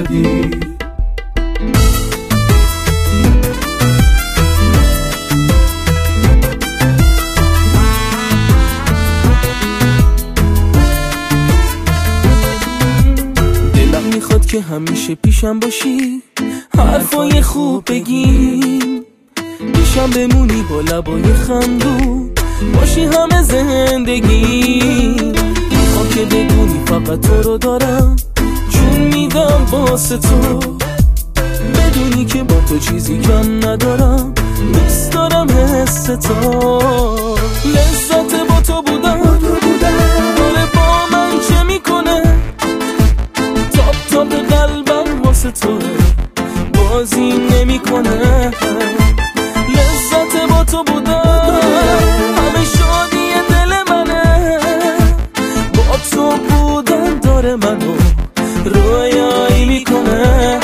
کردی. دلم میخواد که همیشه پیشم باشی، حرفای خوب بگیم، پیشم بمونی با لبای خندون، باشی همه زندگی. میخوام که بدونی فقط تو رو دارم، جون میدم واسه تو، بدونی که با تو چیزی کم ندارم، دوست دارم حس تو. لذت با تو بودم داره با من چه میکنه، تاپ تاپ قلبم واسه تو بازی نمیکنه. لذت با تو بودم همه شادی دل منه، با تو بودن داره منو رویایی میکنه.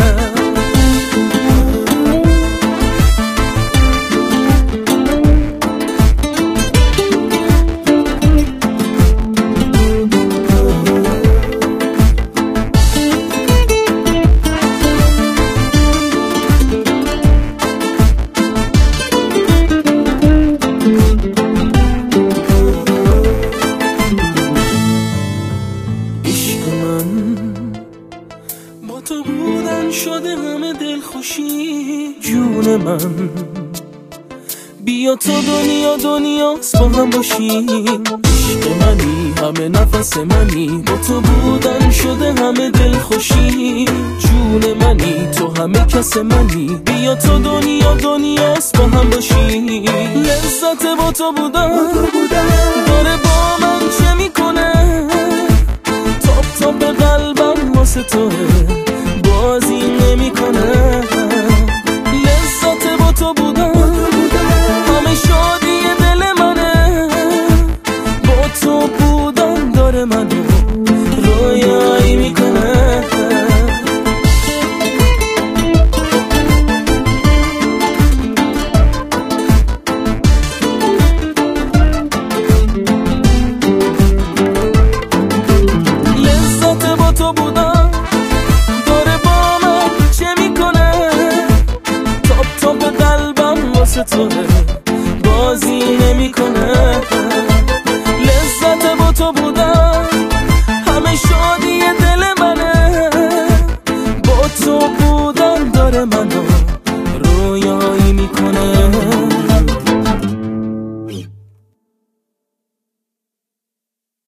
با تو بودن شده همه دلخوشی جون من، بیا تو دنیاست با هم باشیم. عشق منی همه نفس منی، با تو بودن شده همه دلخوشی جون منی، تو همه کس منی، بیا تو دنیاست با هم باشیم. لذت با تو بودن داره با من چه میکنه، تاپ تاپ قلبم واسه توه بازی نمیکنه. لذت با تو بودن همه شادی دل منه، با تو بودن داره منو رویایی میکنه.